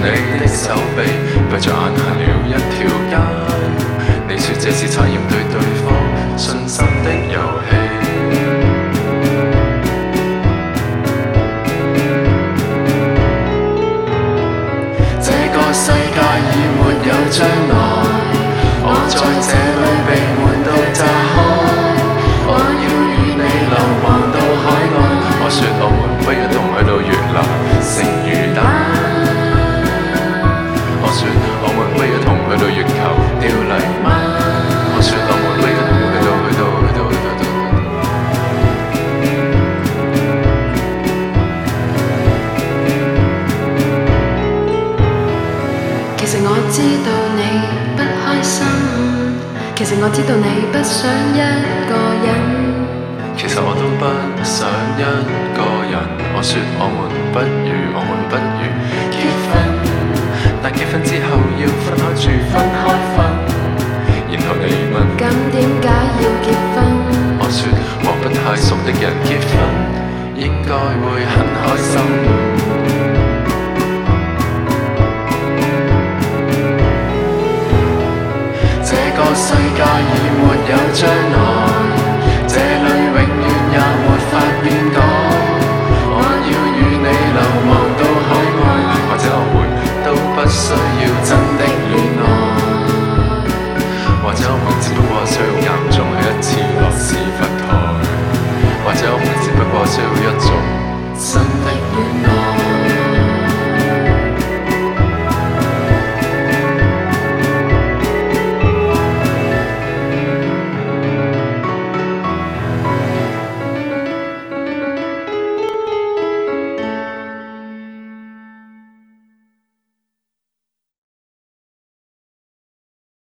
你的手臂，閉着眼行了一條街。你說這是測驗對對方信心的遊戲。這個世界已沒有將來，我在這裏被悶到炸開。我要與你流亡到海外。我說我們不如同去到月球食魚蛋。我說我們不如同去到月球釣泥鰻。我說我們不如同去到。 其實我知道你不開心，其實我知道你不想一個人。 其實我都不想一個人。我說我們不如結婚，但結婚之後要分開住分開瞓。然後你問咁點解要結婚？ 我說和不太熟的人結婚應該會很開心。